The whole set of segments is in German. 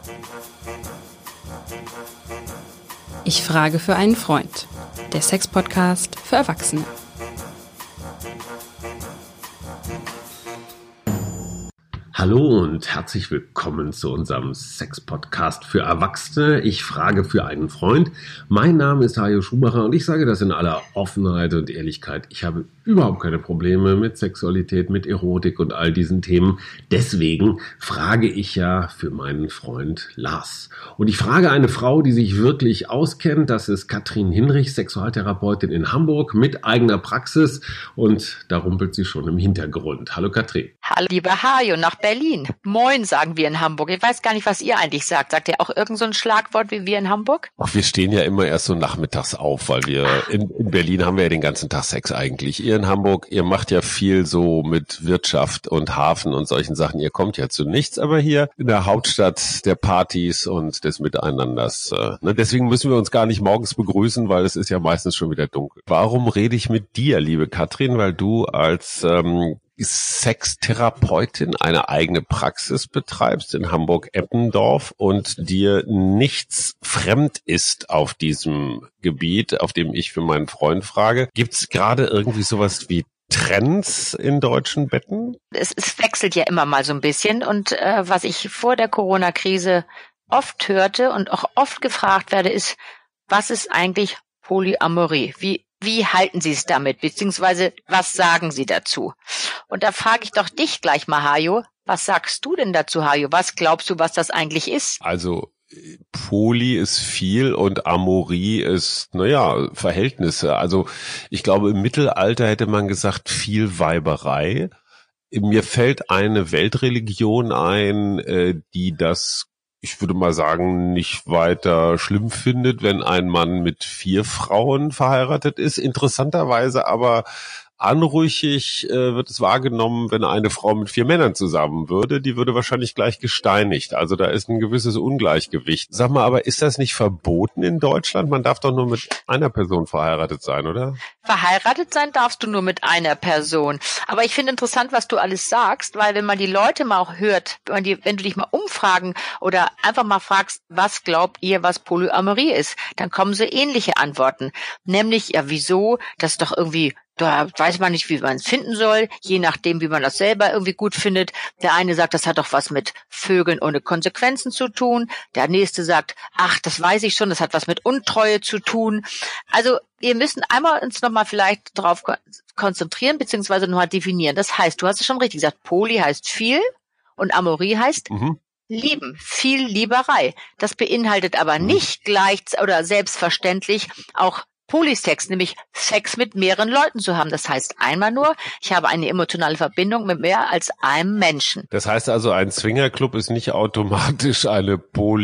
Ich frage für einen Freund. Der Sex-Podcast für Erwachsene. Hallo und herzlich willkommen zu unserem Sex-Podcast für Erwachsene. Ich frage für einen Freund. Mein Name ist Hajo Schumacher und ich sage das in aller Offenheit und Ehrlichkeit. Ich habe überhaupt keine Probleme mit Sexualität, mit Erotik und all diesen Themen. Deswegen frage ich ja für meinen Freund Lars. Und ich frage eine Frau, die sich wirklich auskennt. Das ist Katrin Hinrich, Sexualtherapeutin in Hamburg mit eigener Praxis. Und da rumpelt sie schon im Hintergrund. Hallo Katrin. Hallo lieber Hajo, nach Berlin. Moin, sagen wir in Hamburg. Ich weiß gar nicht, was ihr eigentlich sagt. Sagt ihr auch irgend so ein Schlagwort wie wir in Hamburg? Ach, wir stehen ja immer erst so nachmittags auf, weil wir in Berlin haben wir ja den ganzen Tag Sex eigentlich. Ihr in Hamburg, ihr macht ja viel so mit Wirtschaft und Hafen und solchen Sachen. Ihr kommt ja zu nichts, aber hier in der Hauptstadt der Partys und des Miteinanders. Deswegen müssen wir uns gar nicht morgens begrüßen, weil es ist ja meistens schon wieder dunkel. Warum rede ich mit dir, liebe Katrin? Weil du als Sextherapeutin eine eigene Praxis betreibst in Hamburg-Eppendorf und dir nichts fremd ist auf diesem Gebiet, auf dem ich für meinen Freund frage. Gibt es gerade irgendwie sowas wie Trends in deutschen Betten? Es wechselt ja immer mal so ein bisschen und was ich vor der Corona-Krise oft hörte und auch oft gefragt werde, ist, was ist eigentlich Polyamorie? Wie halten Sie es damit, beziehungsweise was sagen Sie dazu? Und da frage ich doch dich gleich mal, Hajo, was sagst du denn dazu, Hajo? Was glaubst du, was das eigentlich ist? Also Poly ist viel und Amorie ist, Verhältnisse. Also ich glaube, im Mittelalter hätte man gesagt, viel Weiberei. Mir fällt eine Weltreligion ein, die das, ich würde mal sagen, nicht weiter schlimm findet, wenn ein Mann mit 4 Frauen verheiratet ist. Interessanterweise aber anrüchig wird es wahrgenommen, wenn eine Frau mit 4 Männern zusammen würde. Die würde wahrscheinlich gleich gesteinigt. Also da ist ein gewisses Ungleichgewicht. Sag mal, aber ist das nicht verboten in Deutschland? Man darf doch nur mit einer Person verheiratet sein, oder? Verheiratet sein darfst du nur mit einer Person. Aber ich finde interessant, was du alles sagst, weil wenn man die Leute mal auch hört, wenn du dich mal umfragen oder einfach mal fragst, was glaubt ihr, was Polyamorie ist, dann kommen so ähnliche Antworten. Nämlich, ja, wieso? Das ist doch irgendwie, da weiß man nicht, wie man es finden soll, je nachdem, wie man das selber irgendwie gut findet. Der eine sagt, das hat doch was mit Vögeln ohne Konsequenzen zu tun. Der nächste sagt, ach, das weiß ich schon, das hat was mit Untreue zu tun. Also wir müssen einmal uns nochmal vielleicht darauf konzentrieren, beziehungsweise nochmal definieren. Das heißt, du hast es schon richtig gesagt, Poly heißt viel und Amorie heißt lieben, viel Lieberei. Das beinhaltet aber nicht gleich oder selbstverständlich auch Polysex, nämlich Sex mit mehreren Leuten zu haben. Das heißt einmal nur, ich habe eine emotionale Verbindung mit mehr als einem Menschen. Das heißt also, ein Swingerclub ist nicht automatisch eine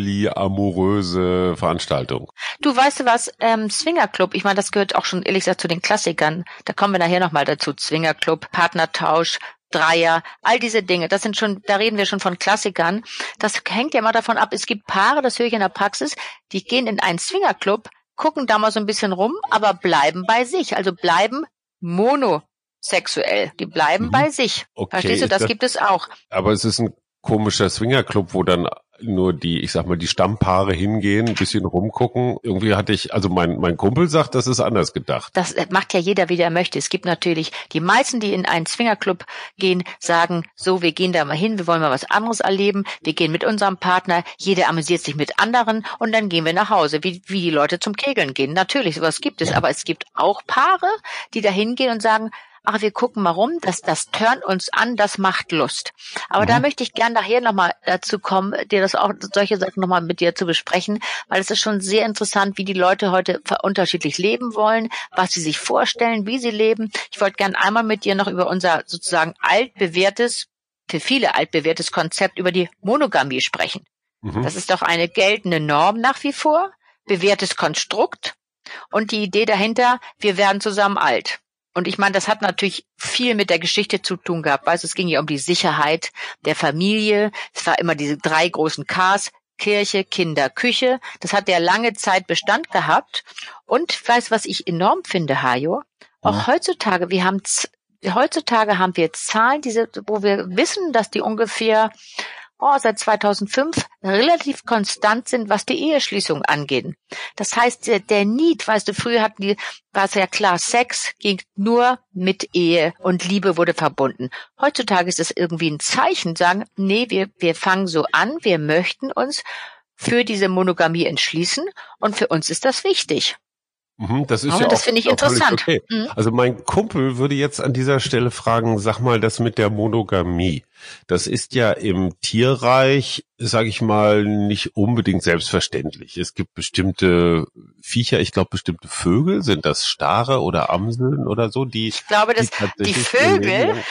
polyamoröse Veranstaltung. Du weißt du was, Swingerclub, ich meine, das gehört auch schon ehrlich gesagt zu den Klassikern. Da kommen wir nachher nochmal dazu. Swingerclub, Partnertausch, Dreier, all diese Dinge, da reden wir schon von Klassikern. Das hängt ja immer davon ab, es gibt Paare, das höre ich in der Praxis, die gehen in einen Swingerclub, gucken da mal so ein bisschen rum, aber bleiben bei sich, also bleiben monosexuell, die bleiben bei sich. Okay, verstehst du, das gibt es auch. Aber es ist ein komischer Swingerclub, wo dann nur die Stammpaare hingehen, ein bisschen rumgucken. Irgendwie mein Kumpel sagt, das ist anders gedacht. Das macht ja jeder, wie der möchte. Es gibt natürlich die meisten, die in einen Swingerclub gehen, sagen, so, wir gehen da mal hin, wir wollen mal was anderes erleben, wir gehen mit unserem Partner, jeder amüsiert sich mit anderen und dann gehen wir nach Hause, wie die Leute zum Kegeln gehen. Natürlich, sowas gibt es, aber es gibt auch Paare, die da hingehen und sagen, ach, wir gucken mal rum, das turnt uns an, das macht Lust. Aber da möchte ich gern nachher nochmal dazu kommen, dir das auch, solche Sachen nochmal mit dir zu besprechen, weil es ist schon sehr interessant, wie die Leute heute unterschiedlich leben wollen, was sie sich vorstellen, wie sie leben. Ich wollte gern einmal mit dir noch über unser sozusagen für viele altbewährtes Konzept über die Monogamie sprechen. Das ist doch eine geltende Norm nach wie vor, bewährtes Konstrukt und die Idee dahinter, wir werden zusammen alt. Und ich meine, das hat natürlich viel mit der Geschichte zu tun gehabt. Weißt du, es ging ja um die Sicherheit der Familie. Es war immer diese 3 großen Ks, Kirche, Kinder, Küche. Das hat ja lange Zeit Bestand gehabt. Und weißt du, was ich enorm finde, Hajo? Auch heutzutage, Heutzutage haben wir Zahlen, wo wir wissen, dass die ungefähr seit 2005 relativ konstant sind, was die Eheschließung angeht. Das heißt, der Need, weißt du, früher war es ja klar, Sex ging nur mit Ehe und Liebe wurde verbunden. Heutzutage ist es irgendwie ein Zeichen, sagen, nee, wir fangen so an, wir möchten uns für diese Monogamie entschließen und für uns ist das wichtig. Das ist ja das finde ich interessant. Okay. Also mein Kumpel würde jetzt an dieser Stelle fragen, sag mal, das mit der Monogamie, das ist ja im Tierreich, sage ich mal, nicht unbedingt selbstverständlich. Es gibt bestimmte Viecher, ich glaube bestimmte Vögel, sind das Stare oder Amseln oder so, die... Ich glaube, dass die Vögel...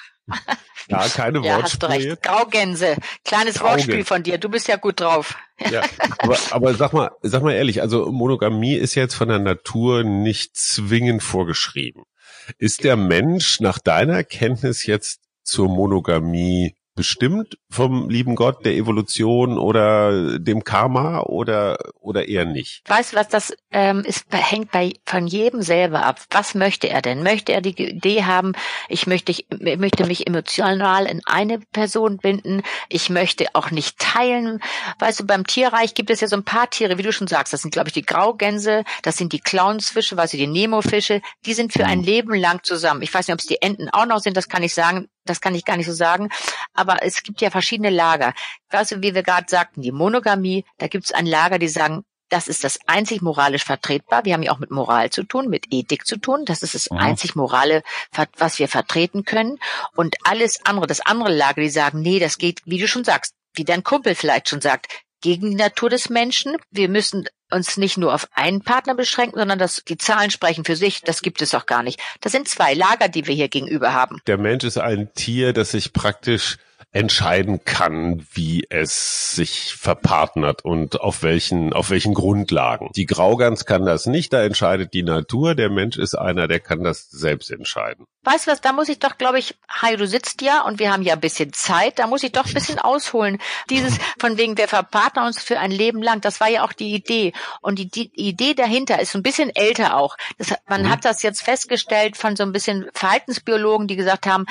Ja, keine Wortspiele. Hast du recht. Graugänse. Kleines Wortspiel von dir. Du bist ja gut drauf. Ja, aber sag mal ehrlich, also Monogamie ist jetzt von der Natur nicht zwingend vorgeschrieben. Ist der Mensch nach deiner Kenntnis jetzt zur Monogamie bestimmt vom lieben Gott, der Evolution oder dem Karma oder eher nicht? Weißt du was, das hängt von jedem selber ab. Was möchte er denn? Möchte er die Idee haben, ich möchte mich emotional in eine Person binden, ich möchte auch nicht teilen. Weißt du, beim Tierreich gibt es ja so ein paar Tiere, wie du schon sagst, das sind, glaube ich, die Graugänse, das sind die Clownsfische, weißt du, die Nemofische, die sind für ein Leben lang zusammen. Ich weiß nicht, ob es die Enten auch noch sind, das kann ich gar nicht so sagen, aber es gibt ja verschiedene Lager. Weißt du, wie wir gerade sagten, die Monogamie, da gibt es ein Lager, die sagen, das ist das einzig moralisch vertretbar. Wir haben ja auch mit Moral zu tun, mit Ethik zu tun. Das ist das einzig Morale, was wir vertreten können. Und alles andere, das andere Lager, die sagen, nee, das geht, wie du schon sagst, wie dein Kumpel vielleicht schon sagt, gegen die Natur des Menschen. Wir müssen uns nicht nur auf einen Partner beschränken, sondern die Zahlen sprechen für sich. Das gibt es auch gar nicht. Das sind zwei Lager, die wir hier gegenüber haben. Der Mensch ist ein Tier, das sich praktisch entscheiden kann, wie es sich verpartnert und auf welchen Grundlagen. Die Graugans kann das nicht, da entscheidet die Natur. Der Mensch ist einer, der kann das selbst entscheiden. Weißt du was, da muss ich doch, glaube ich, Hai, du sitzt ja und wir haben ja ein bisschen Zeit, da muss ich doch ein bisschen ausholen. Dieses von wegen, wir verpartnern uns für ein Leben lang, das war ja auch die Idee. Und die Idee dahinter ist ein bisschen älter auch. Man hat das jetzt festgestellt von so ein bisschen Verhaltensbiologen, die gesagt haben,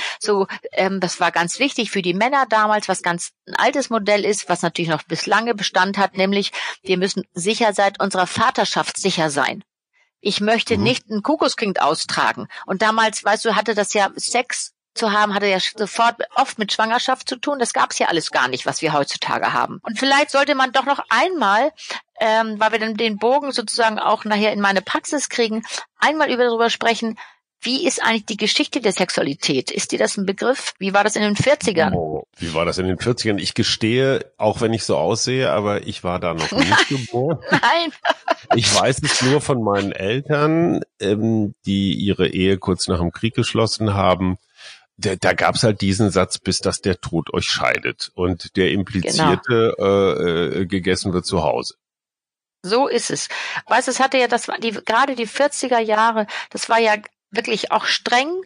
das war ganz wichtig für die Männer damals, was ganz ein altes Modell ist, was natürlich noch bis lange Bestand hat, nämlich wir müssen seit unserer Vaterschaft sicher sein. Ich möchte nicht ein Kuckuckskind austragen. Und damals, weißt du, hatte das ja Sex zu haben, hatte ja sofort oft mit Schwangerschaft zu tun. Das gab es ja alles gar nicht, was wir heutzutage haben. Und vielleicht sollte man doch noch einmal, weil wir dann den Bogen sozusagen auch nachher in meine Praxis kriegen, einmal darüber sprechen, wie ist eigentlich die Geschichte der Sexualität? Ist dir das ein Begriff? Wie war das in den 40ern? Oh, wie war das in den 40ern? Ich gestehe, auch wenn ich so aussehe, aber ich war da noch nicht geboren. Nein. Ich weiß es nur von meinen Eltern, die ihre Ehe kurz nach dem Krieg geschlossen haben. Da gab's halt diesen Satz, bis dass der Tod euch scheidet. Und der implizierte, gegessen wird zu Hause. So ist es. Weißt du, es hatte ja, gerade die 40er Jahre, das war ja wirklich auch streng.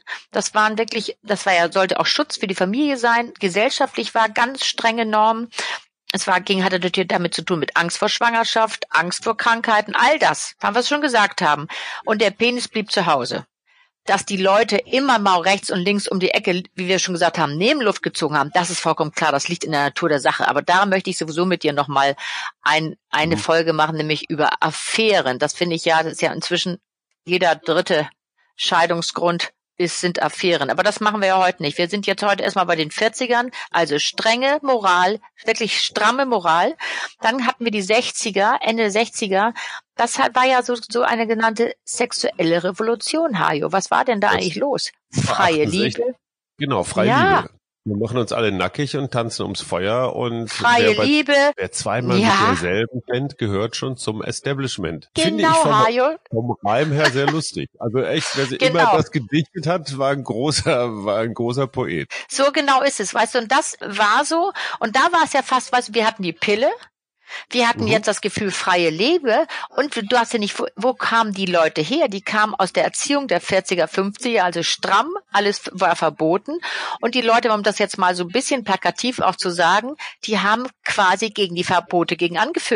Sollte auch Schutz für die Familie sein. Gesellschaftlich war ganz strenge Normen. Hatte natürlich damit zu tun mit Angst vor Schwangerschaft, Angst vor Krankheiten, all das, was wir schon gesagt haben. Und der Penis blieb zu Hause. Dass die Leute immer mal rechts und links um die Ecke, wie wir schon gesagt haben, Nebenluft gezogen haben, das ist vollkommen klar, das liegt in der Natur der Sache. Aber da möchte ich sowieso mit dir nochmal eine Folge machen, nämlich über Affären. Das finde ich das ist ja inzwischen jeder dritte Scheidungsgrund sind Affären. Aber das machen wir ja heute nicht. Wir sind jetzt heute erstmal bei den 40ern, also strenge Moral, wirklich stramme Moral. Dann hatten wir die 60er, Ende 60er. Das war ja so eine genannte sexuelle Revolution, Hajo. Was war denn da eigentlich los? Freie Liebe. Genau, freie Liebe. Wir machen uns alle nackig und tanzen ums Feuer und Liebe. Wer zweimal mit derselben pennt, gehört schon zum Establishment. Genau, finde ich vom Reim her sehr lustig. Also echt, wer immer das gedichtet hat, war ein großer Poet. So genau ist es, weißt du, und das war so. Und da war es ja fast, weißt du, wir hatten die Pille. Wir hatten jetzt das Gefühl freie Liebe und du hast ja nicht, wo kamen die Leute her? Die kamen aus der Erziehung der 40er, 50er, also stramm, alles war verboten und die Leute, um das jetzt mal so ein bisschen plakativ auch zu sagen, die haben quasi gegen die Verbote gegen angevögelt.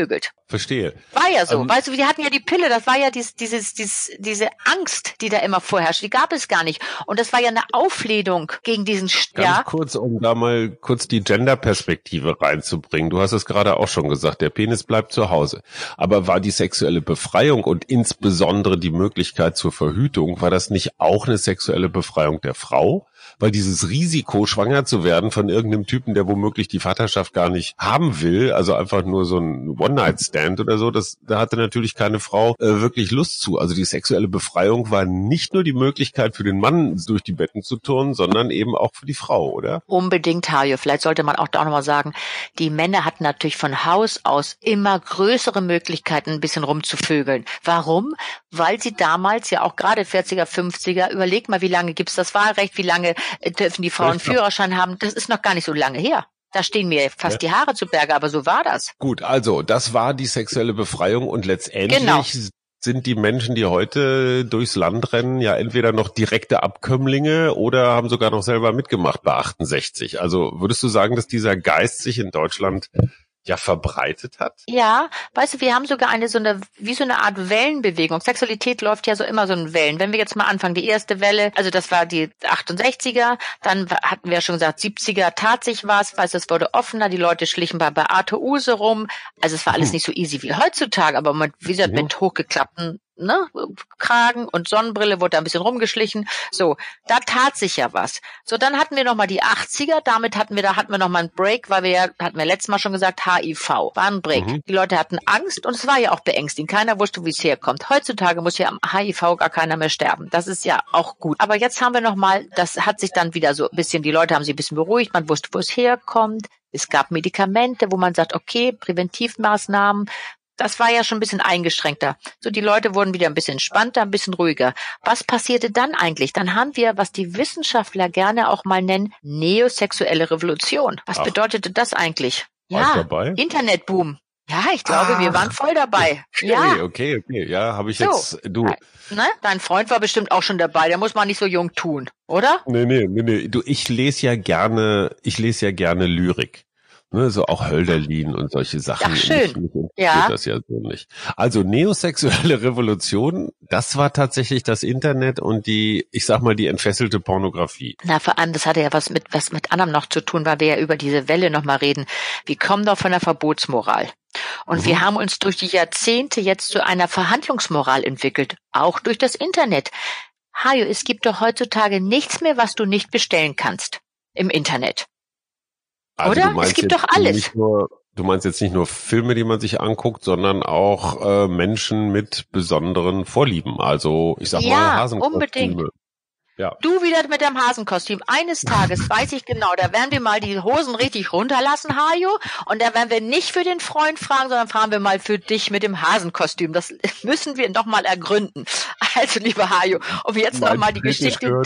verstehe. War ja so. Weißt du, die hatten ja die Pille, das war ja diese Angst, die da immer vorherrscht, die gab es gar nicht. Und das war ja eine Aufledung gegen diesen, Ganz kurz, um da mal kurz die Gender-Perspektive reinzubringen. Du hast es gerade auch schon gesagt, der Penis bleibt zu Hause. Aber war die sexuelle Befreiung und insbesondere die Möglichkeit zur Verhütung, war das nicht auch eine sexuelle Befreiung der Frau? Weil dieses Risiko, schwanger zu werden von irgendeinem Typen, der womöglich die Vaterschaft gar nicht haben will, also einfach nur so ein One-Night-Stand oder so, da hatte natürlich keine Frau wirklich Lust zu. Also die sexuelle Befreiung war nicht nur die Möglichkeit für den Mann durch die Betten zu turnen, sondern eben auch für die Frau, oder? Unbedingt, Hajo. Vielleicht sollte man auch da nochmal sagen, die Männer hatten natürlich von Haus aus immer größere Möglichkeiten, ein bisschen rumzuvögeln. Warum? Weil sie damals ja auch gerade 40er, 50er, überleg mal, wie lange gibt's das Wahlrecht, wie lange dürfen die Frauen Führerschein haben, das ist noch gar nicht so lange her. Da stehen mir fast die Haare zu Berge, aber so war das. Gut, also das war die sexuelle Befreiung und letztendlich sind die Menschen, die heute durchs Land rennen, ja entweder noch direkte Abkömmlinge oder haben sogar noch selber mitgemacht bei 68. Also würdest du sagen, dass dieser Geist sich in Deutschland verbreitet hat? Ja, weißt du, wir haben sogar so eine Art Wellenbewegung. Sexualität läuft ja so immer so in Wellen. Wenn wir jetzt mal anfangen, die erste Welle, also das war die 68er, dann hatten wir ja schon gesagt, 70er tat sich was, weißt du, es wurde offener, die Leute schlichen bei Beate Uhse rum. Also es war alles nicht so easy wie heutzutage, aber mit hochgeklappten Kragen und Sonnenbrille wurde da ein bisschen rumgeschlichen. So, da tat sich ja was. So, dann hatten wir nochmal die 80er, da hatten wir nochmal einen Break, weil hatten wir letztes Mal schon gesagt, HIV war ein Break. Die Leute hatten Angst und es war ja auch beängstigend. Keiner wusste, wie es herkommt. Heutzutage muss ja am HIV gar keiner mehr sterben. Das ist ja auch gut. Aber jetzt haben wir nochmal, das hat sich dann wieder so ein bisschen, die Leute haben sich ein bisschen beruhigt, man wusste, wo es herkommt. Es gab Medikamente, wo man sagt, okay, Präventivmaßnahmen. Das war ja schon ein bisschen eingeschränkter. So, die Leute wurden wieder ein bisschen entspannter, ein bisschen ruhiger. Was passierte dann eigentlich? Dann haben wir, was die Wissenschaftler gerne auch mal nennen, neosexuelle Revolution. Was bedeutete das eigentlich? Warst du dabei? Internetboom. Ja, ich glaube, wir waren voll dabei. Okay. Ja, habe ich jetzt, du. Ne? Dein Freund war bestimmt auch schon dabei. Der muss man nicht so jung tun, oder? Nee. Du, ich lese ja gerne Lyrik. Ne, so auch Hölderlin und solche Sachen. Ach, schön. Mich das ja so nicht. Also neosexuelle Revolution, das war tatsächlich das Internet und die entfesselte Pornografie. Na, vor allem, das hatte ja was mit anderem noch zu tun, weil wir ja über diese Welle nochmal reden. Wir kommen doch von der Verbotsmoral. Und wir haben uns durch die Jahrzehnte jetzt zu einer Verhandlungsmoral entwickelt. Auch durch das Internet. Hajo, es gibt doch heutzutage nichts mehr, was du nicht bestellen kannst im Internet. Also oder? Es gibt doch alles. Du meinst jetzt nicht nur Filme, die man sich anguckt, sondern auch Menschen mit besonderen Vorlieben. Also ich sag mal Hasenkostüme. Unbedingt. Ja. Du wieder mit deinem Hasenkostüm. Eines Tages weiß ich genau, da werden wir mal die Hosen richtig runterlassen, Hajo. Und da werden wir nicht für den Freund fragen, sondern fragen wir mal für dich mit dem Hasenkostüm. Das müssen wir noch mal ergründen. Also, lieber Hajo, um jetzt noch mal die Geschichte...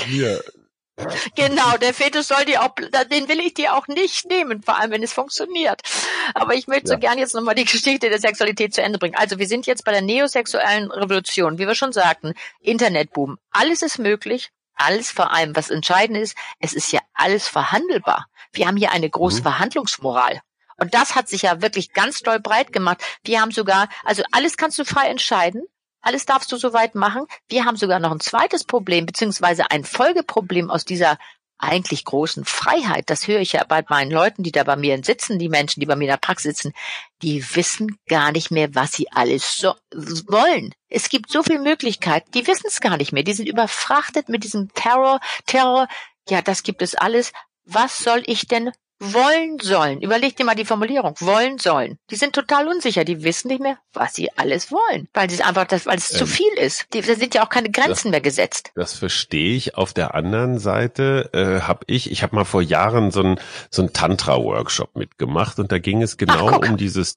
Genau, der Fetisch den will ich dir auch nicht nehmen, vor allem wenn es funktioniert. Aber ich möchte so gern jetzt nochmal die Geschichte der Sexualität zu Ende bringen. Also wir sind jetzt bei der neosexuellen Revolution, wie wir schon sagten, Internetboom. Alles ist möglich, alles vor allem, was entscheidend ist, es ist ja alles verhandelbar. Wir haben hier eine große Verhandlungsmoral. Und das hat sich ja wirklich ganz doll breit gemacht. Wir haben sogar, also alles kannst du frei entscheiden. Alles darfst du soweit machen. Wir haben sogar noch ein zweites Problem, beziehungsweise ein Folgeproblem aus dieser eigentlich großen Freiheit. Das höre ich ja bei meinen Leuten, die da bei mir sitzen, die Menschen, die bei mir in der Praxis sitzen. Die wissen gar nicht mehr, was sie alles so wollen. Es gibt so viele Möglichkeiten, die wissen es gar nicht mehr. Die sind überfrachtet mit diesem Terror. Ja, das gibt es alles. Was soll ich denn wollen sollen? Überleg dir mal die Formulierung. Wollen sollen. Die sind total unsicher. Die wissen nicht mehr, was sie alles wollen. Weil es zu viel ist. Da sind ja auch keine Grenzen mehr gesetzt. Das verstehe ich. Auf der anderen Seite habe ich habe mal vor Jahren so einen Tantra-Workshop mitgemacht und da ging es genau um dieses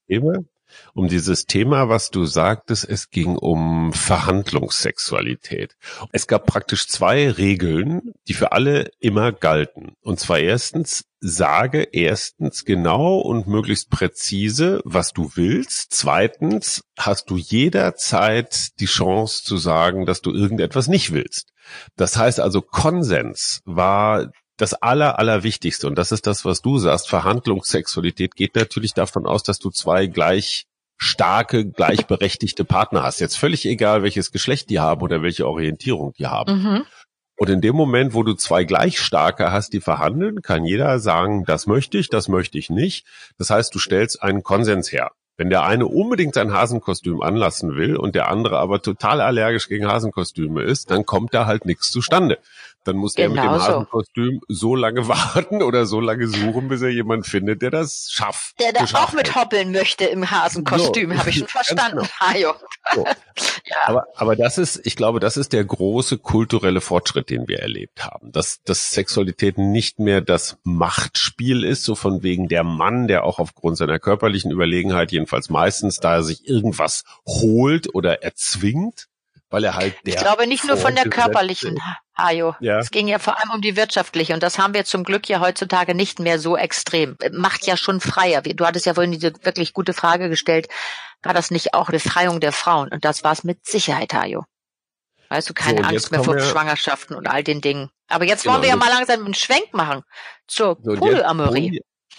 Thema, was du sagtest, es ging um Verhandlungssexualität. Es gab praktisch 2 Regeln, die für alle immer galten. Und zwar sage genau und möglichst präzise, was du willst. Zweitens, hast du jederzeit die Chance zu sagen, dass du irgendetwas nicht willst. Das heißt also, Konsens war das Allerwichtigste. Und das ist das, was du sagst. Verhandlungssexualität geht natürlich davon aus, dass du 2 gleich starke, gleichberechtigte Partner hast. Jetzt völlig egal, welches Geschlecht die haben oder welche Orientierung die haben. Mhm. Und in dem Moment, wo du zwei gleich starke hast, die verhandeln, kann jeder sagen, das möchte ich nicht. Das heißt, du stellst einen Konsens her. Wenn der eine unbedingt sein Hasenkostüm anlassen will und der andere aber total allergisch gegen Hasenkostüme ist, dann kommt da halt nichts zustande. Dann muss der mit dem Hasenkostüm so lange warten oder so lange suchen, bis er jemanden findet, der das schafft. Der da auch mit hoppeln möchte im Hasenkostüm, so, habe ich schon verstanden. Genau. Hajo. So. Ja. Aber ich glaube, das ist der große kulturelle Fortschritt, den wir erlebt haben. Dass Sexualität nicht mehr das Machtspiel ist, so von wegen der Mann, der auch aufgrund seiner körperlichen Überlegenheit, jedenfalls meistens, da er sich irgendwas holt oder erzwingt, weil er halt ich glaube nicht nur von der körperlichen, Hajo. Ja. Es ging ja vor allem um die wirtschaftliche und das haben wir zum Glück ja heutzutage nicht mehr so extrem. Macht ja schon freier. Du hattest ja vorhin diese wirklich gute Frage gestellt. War das nicht auch Befreiung der Frauen? Und das war es mit Sicherheit, Hajo. Weißt du, keine Angst mehr vor Schwangerschaften und all den Dingen. Aber jetzt wollen wir ja mal langsam einen Schwenk machen zur Polyamorie.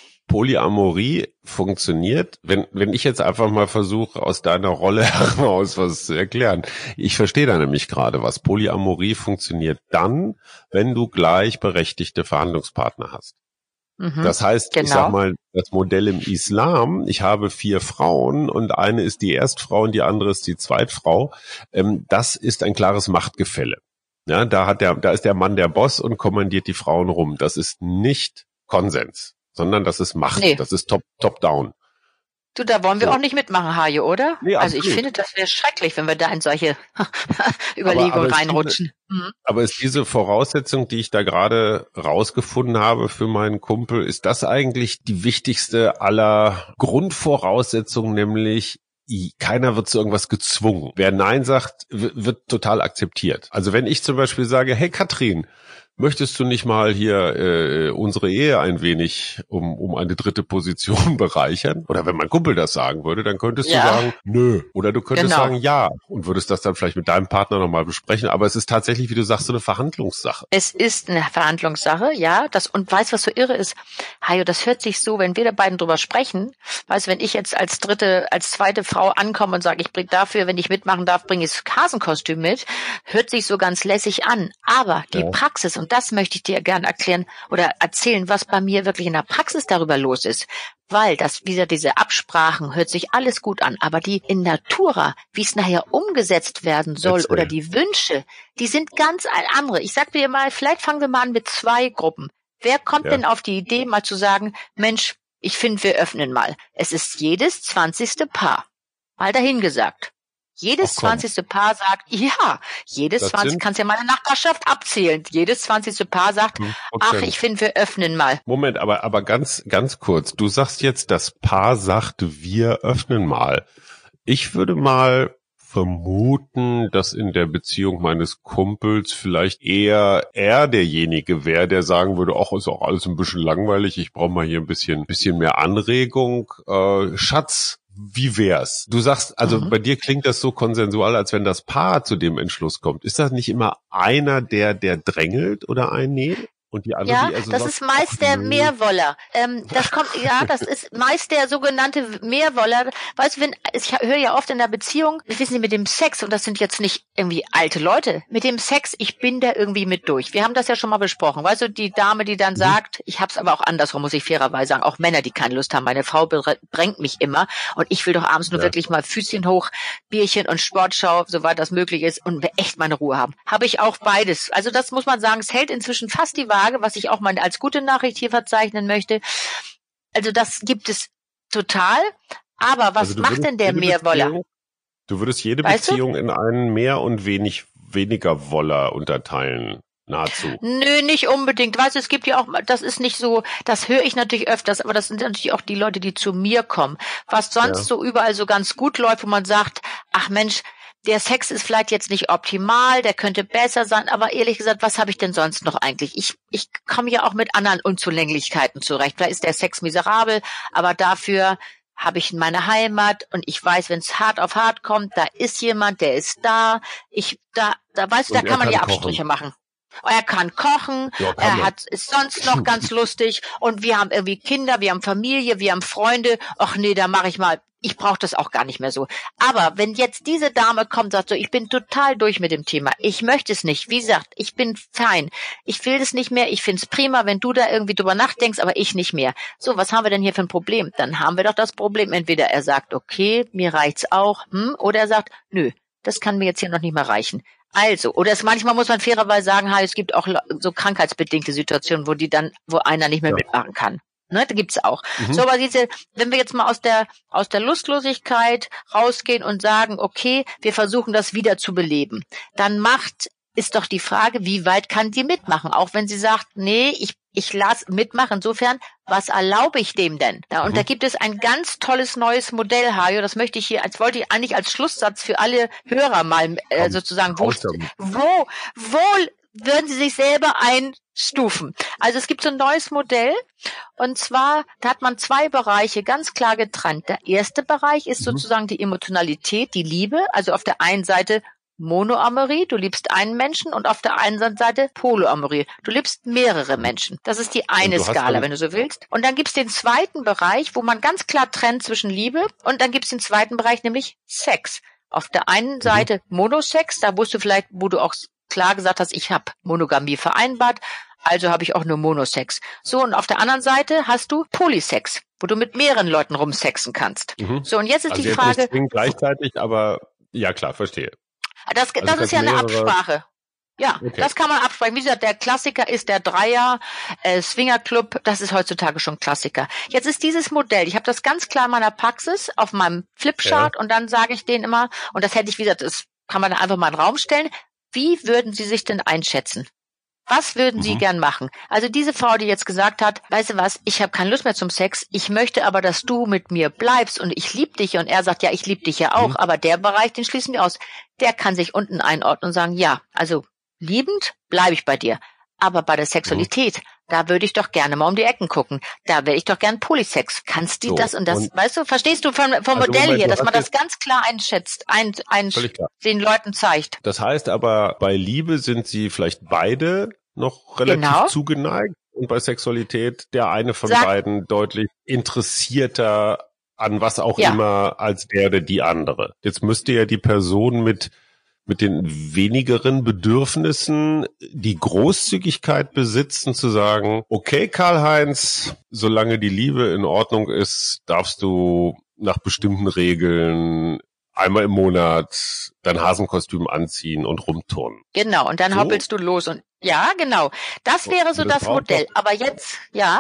Polyamorie funktioniert, wenn ich jetzt einfach mal versuche, aus deiner Rolle heraus was zu erklären. Ich verstehe da nämlich gerade was. Polyamorie funktioniert dann, wenn du gleichberechtigte Verhandlungspartner hast. Mhm, das heißt, genau. Ich sag mal, das Modell im Islam, ich habe 4 Frauen und eine ist die Erstfrau und die andere ist die Zweitfrau, das ist ein klares Machtgefälle. Ja, da ist der Mann der Boss und kommandiert die Frauen rum. Das ist nicht Konsens, sondern das ist Macht, das ist top-down. Du, da wollen wir auch nicht mitmachen, Hajo, oder? Nee, also ich finde, das wäre schrecklich, wenn wir da in solche Überlegungen reinrutschen. Aber ist diese Voraussetzung, die ich da gerade rausgefunden habe für meinen Kumpel, ist das eigentlich die wichtigste aller Grundvoraussetzungen, nämlich keiner wird zu irgendwas gezwungen. Wer Nein sagt, wird total akzeptiert. Also wenn ich zum Beispiel sage, hey Katrin, möchtest du nicht mal hier unsere Ehe ein wenig um eine dritte Position bereichern? Oder wenn mein Kumpel das sagen würde, dann könntest du sagen, nö. Oder du könntest sagen, ja. Und würdest das dann vielleicht mit deinem Partner nochmal besprechen. Aber es ist tatsächlich, wie du sagst, so eine Verhandlungssache. Es ist eine Verhandlungssache, ja. Und weißt, was so irre ist? Hajo, das hört sich so, wenn wir da beiden drüber sprechen, weißt du, wenn ich jetzt als zweite Frau ankomme und sage, ich bringe dafür, wenn ich mitmachen darf, bringe ich das Hasenkostüm mit, hört sich so ganz lässig an. Aber die Praxis, und das möchte ich dir gerne erklären oder erzählen, was bei mir wirklich in der Praxis darüber los ist. Weil diese Absprachen hört sich alles gut an, aber die in Natura, wie es nachher umgesetzt werden soll oder die Wünsche, die sind ganz andere. Ich sag dir mal, vielleicht fangen wir mal an mit 2 Gruppen. Wer kommt denn auf die Idee, mal zu sagen, Mensch, ich finde, wir öffnen mal. Es ist jedes 20. Paar. Mal dahingesagt. Jedes 20. Paar sagt, ja, jedes 20, kannst ja meine Nachbarschaft abzählen. Jedes 20. Paar sagt, ach, ich finde, wir öffnen mal. Moment, aber ganz kurz. Du sagst jetzt, das Paar sagt, wir öffnen mal. Ich würde mal vermuten, dass in der Beziehung meines Kumpels vielleicht eher er derjenige wäre, der sagen würde, ach, ist auch alles ein bisschen langweilig, ich brauche mal hier ein bisschen mehr Anregung. Schatz, wie wär's? Du sagst, also bei dir klingt das so konsensual, als wenn das Paar zu dem Entschluss kommt. Ist das nicht immer einer, der drängelt oder einnimmt? Und die andere, ja, das ist meist der Mehrwoller. Das ist meist der sogenannte Mehrwoller. Weißt du, ich höre ja oft in der Beziehung, wissen Sie, mit dem Sex, und das sind jetzt nicht irgendwie alte Leute, mit dem Sex, ich bin da irgendwie mit durch. Wir haben das ja schon mal besprochen. Weißt du, die Dame, die dann sagt, ich hab's aber auch andersrum, muss ich fairerweise sagen, auch Männer, die keine Lust haben. Meine Frau drängt mich immer und ich will doch abends nur wirklich mal Füßchen hoch, Bierchen und Sportschau, soweit das möglich ist und echt meine Ruhe haben. Habe ich auch beides. Also das muss man sagen, es hält inzwischen fast die Waage, was ich auch mal als gute Nachricht hier verzeichnen möchte. Also das gibt es total. Aber was macht denn der Mehrwoller? Du würdest jede Beziehung in einen Mehr- und weniger Woller unterteilen. Nahezu. Nö, nicht unbedingt. Weißt du, es gibt ja auch, das ist nicht so, das höre ich natürlich öfters, aber das sind natürlich auch die Leute, die zu mir kommen. Was sonst so überall so ganz gut läuft, wo man sagt, ach Mensch, der Sex ist vielleicht jetzt nicht optimal, der könnte besser sein, aber ehrlich gesagt, was habe ich denn sonst noch eigentlich? Ich komme ja auch mit anderen Unzulänglichkeiten zurecht. Vielleicht ist der Sex miserabel, aber dafür habe ich meine Heimat und ich weiß, wenn es hart auf hart kommt, da ist jemand, der ist da. Da weißt du, da kann man ja Abstriche machen. Er kann kochen, ist sonst noch ganz lustig und wir haben irgendwie Kinder, wir haben Familie, wir haben Freunde. Ach nee, da mache ich mal. Ich brauche das auch gar nicht mehr so. Aber wenn jetzt diese Dame kommt und sagt so, ich bin total durch mit dem Thema, ich möchte es nicht, wie gesagt, ich bin fein, ich will das nicht mehr, ich find's prima, wenn du da irgendwie drüber nachdenkst, aber ich nicht mehr. So, was haben wir denn hier für ein Problem? Dann haben wir doch das Problem, entweder er sagt, okay, mir reicht's auch, oder er sagt, nö, das kann mir jetzt hier noch nicht mehr reichen. Also, oder manchmal muss man fairerweise sagen, es gibt auch so krankheitsbedingte Situationen, wo einer nicht mehr mitmachen kann. Ne, da gibt's auch. So, aber wenn wir jetzt mal aus der Lustlosigkeit rausgehen und sagen, okay, wir versuchen das wieder zu beleben, dann ist doch die Frage, wie weit kann die mitmachen? Auch wenn sie sagt, nee, ich lass mitmachen. Insofern, was erlaube ich dem denn? Ja, und da gibt es ein ganz tolles neues Modell, Hajo. Das wollte ich eigentlich als Schlusssatz für alle Hörer mal sozusagen, wo würden Sie sich selber einstufen? Also es gibt so ein neues Modell und zwar, da hat man 2 Bereiche ganz klar getrennt. Der erste Bereich ist sozusagen die Emotionalität, die Liebe, also auf der einen Seite Monoamorie, du liebst einen Menschen und auf der anderen Seite Polyamorie, du liebst mehrere Menschen. Das ist die eine Skala, wenn du so willst. Und dann gibt's den zweiten Bereich, wo man ganz klar trennt zwischen Liebe und dann gibt's den zweiten Bereich, nämlich Sex. Auf der einen Seite Monosex, da wo du auch klar gesagt hast, ich habe Monogamie vereinbart, also habe ich auch nur Monosex. So, und auf der anderen Seite hast du Polysex, wo du mit mehreren Leuten rumsexen kannst. So, und jetzt ist die Frage... Nicht zwingend gleichzeitig, aber ja klar, verstehe. Das ist ja eine Absprache. Ja, okay. Das kann man absprechen. Wie gesagt, der Klassiker ist der Dreier, Swingerclub, das ist heutzutage schon Klassiker. Jetzt ist dieses Modell, ich habe das ganz klar in meiner Praxis auf meinem Flipchart und dann sage ich denen immer, und das hätte ich, wie gesagt, das kann man einfach mal in den Raum stellen, wie würden Sie sich denn einschätzen? Was würden Sie gern machen? Also diese Frau, die jetzt gesagt hat, weißt du was, ich habe keine Lust mehr zum Sex, ich möchte aber, dass du mit mir bleibst und ich liebe dich. Und er sagt, ja, ich liebe dich ja auch, aber der Bereich, den schließen wir aus. Der kann sich unten einordnen und sagen, ja, also liebend bleibe ich bei dir. Aber bei der Sexualität, da würde ich doch gerne mal um die Ecken gucken. Da wäre ich doch gern Polysex. Kannst du das und das, weißt du, verstehst du vom Modell hier, dass man das ganz klar einschätzt, den Leuten zeigt. Das heißt aber, bei Liebe sind sie vielleicht beide noch relativ zugeneigt und bei Sexualität der eine von beiden deutlich interessierter an was auch immer als der oder die andere. Jetzt müsste ja die Person mit den wenigeren Bedürfnissen die Großzügigkeit besitzen, zu sagen, okay, Karl-Heinz, solange die Liebe in Ordnung ist, darfst du nach bestimmten Regeln einmal im Monat dein Hasenkostüm anziehen und rumturnen. Genau, und dann hoppelst du los und ja, genau. Das wäre so das Modell. Aber jetzt,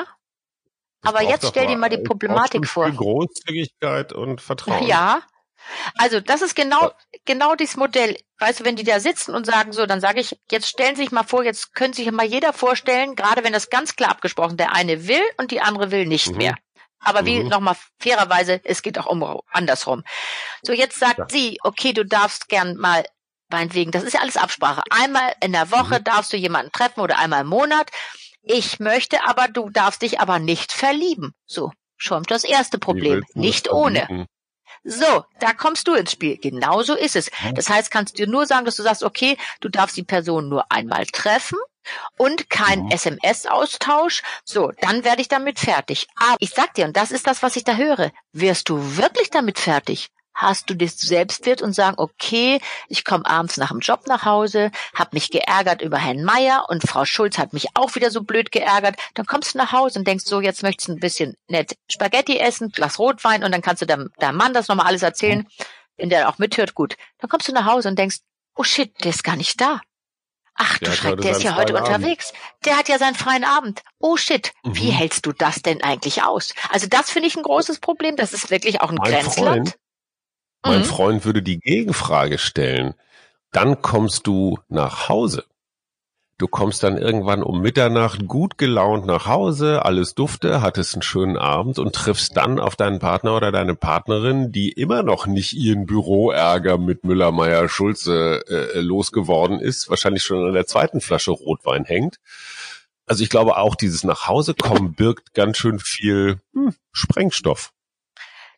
aber jetzt stell dir mal die Problematik vor. Großzügigkeit und Vertrauen. Ja. Also das ist genau dieses Modell. Weißt du, wenn die da sitzen und sagen so, dann sage ich, jetzt stellen Sie sich mal vor, jetzt könnte sich mal jeder vorstellen, gerade wenn das ganz klar abgesprochen, der eine will und die andere will nicht mehr. Aber wie nochmal fairerweise, es geht auch andersrum. So, jetzt sagt sie, okay, du darfst gern mal, meinetwegen, das ist ja alles Absprache. Einmal in der Woche darfst du jemanden treffen oder einmal im Monat. Ich möchte aber, du darfst dich aber nicht verlieben. So, schon das erste Problem. Nicht ohne. So, da kommst du ins Spiel. Genauso ist es. Das heißt, kannst du nur sagen, dass du sagst, okay, du darfst die Person nur einmal treffen und kein SMS-Austausch. So, dann werde ich damit fertig. Aber ich sag dir, und das ist das, was ich da höre, wirst du wirklich damit fertig? Hast du das Selbstwert und sagen, okay, ich komme abends nach dem Job nach Hause, habe mich geärgert über Herrn Meier und Frau Schulz hat mich auch wieder so blöd geärgert. Dann kommst du nach Hause und denkst so, jetzt möchtest du ein bisschen nett Spaghetti essen, Glas Rotwein und dann kannst du deinem Mann das nochmal alles erzählen, wenn der auch mithört, gut. Dann kommst du nach Hause und denkst, oh shit, der ist gar nicht da. Ach du Schreck, der ist ja heute unterwegs. Der hat ja seinen freien Abend. Oh shit, wie hältst du das denn eigentlich aus? Also das finde ich ein großes Problem. Das ist wirklich auch ein Grenzland. Mein Freund würde die Gegenfrage stellen. Dann kommst du nach Hause. Du kommst dann irgendwann um Mitternacht gut gelaunt nach Hause, alles dufte, hattest einen schönen Abend und triffst dann auf deinen Partner oder deine Partnerin, die immer noch nicht ihren Büroärger mit Müller, Meier, Schulze losgeworden ist, wahrscheinlich schon an der zweiten Flasche Rotwein hängt. Also ich glaube auch, dieses Nachhausekommen birgt ganz schön viel Sprengstoff.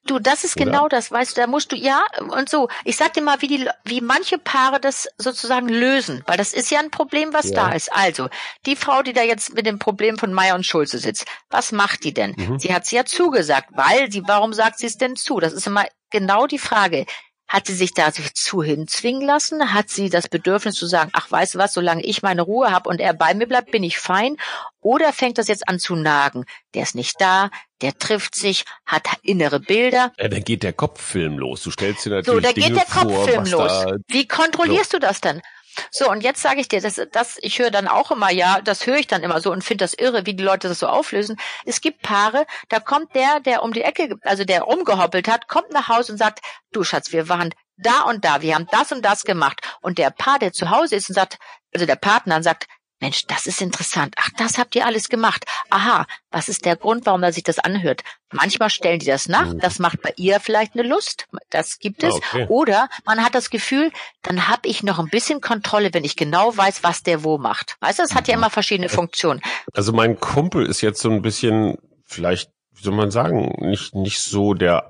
Du, das ist oder? genau das, weißt du, da musst du, ja, und so. Ich sag dir mal, wie manche Paare das sozusagen lösen, weil das ist ja ein Problem, was da Ja. ist. Also, die Frau, die da jetzt mit dem Problem von Meier und Schulze sitzt, was macht die denn? Mhm. Sie hat ja zugesagt, warum sagt sie es denn zu? Das ist immer genau die Frage. Hat sie sich da zu hinzwingen lassen? Hat sie das Bedürfnis zu sagen, ach, weißt du was, solange ich meine Ruhe habe und er bei mir bleibt, bin ich fein? Oder fängt das jetzt an zu nagen? Der ist nicht da, der trifft sich, hat innere Bilder. Ja, dann geht der Kopffilm los. Du stellst dir So, natürlich da Dinge geht der Kopffilm vor, los. was da... Wie kontrollierst du das denn? So, und jetzt sage ich dir, ich höre dann auch immer, ja, das höre ich dann immer so und finde das irre, wie die Leute das so auflösen. Es gibt Paare, da kommt der um die Ecke, also der rumgehoppelt hat, kommt nach Hause und sagt, du Schatz, wir waren da und da, wir haben das und das gemacht. Und der Paar, der zu Hause ist und sagt, also der Partner sagt, Mensch, das ist interessant. Ach, das habt ihr alles gemacht. Aha, was ist der Grund, warum er sich das anhört? Manchmal stellen die das nach. Das macht bei ihr vielleicht eine Lust. Das gibt es. Okay. Oder man hat das Gefühl, dann habe ich noch ein bisschen Kontrolle, wenn ich genau weiß, was der wo macht. Weißt du, das hat ja immer verschiedene Funktionen. Also mein Kumpel ist jetzt so ein bisschen, vielleicht, wie soll man sagen, nicht so der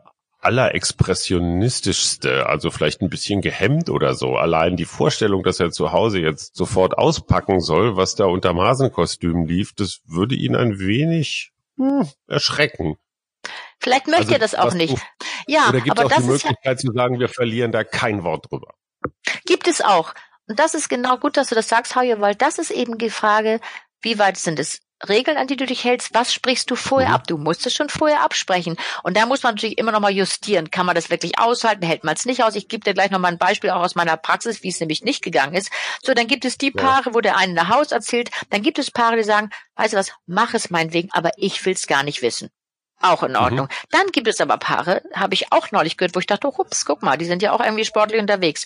allerexpressionistischste, also vielleicht ein bisschen gehemmt oder so. Allein die Vorstellung, dass er zu Hause jetzt sofort auspacken soll, was da unterm Hasenkostüm lief, das würde ihn ein wenig erschrecken. Vielleicht möchte er das auch nicht. Ja, oder gibt aber es auch das die ist Möglichkeit zu sagen, wir verlieren da kein Wort drüber? Gibt es auch. Und das ist genau gut, dass du das sagst, Hauja, weil das ist eben die Frage, wie weit sind es Regeln, an die du dich hältst? Was sprichst du vorher ab? Du musst es schon vorher absprechen. Und da muss man natürlich immer noch mal justieren. Kann man das wirklich aushalten? Hält man es nicht aus? Ich gebe dir gleich noch mal ein Beispiel auch aus meiner Praxis, wie es nämlich nicht gegangen ist. So, dann gibt es die Paare, wo der eine nach Haus erzählt. Dann gibt es Paare, die sagen, weißt du was, mach es meinetwegen, aber ich will es gar nicht wissen. Auch in Ordnung. Dann gibt es aber Paare, habe ich auch neulich gehört, wo ich dachte, hups, guck mal, die sind ja auch irgendwie sportlich unterwegs.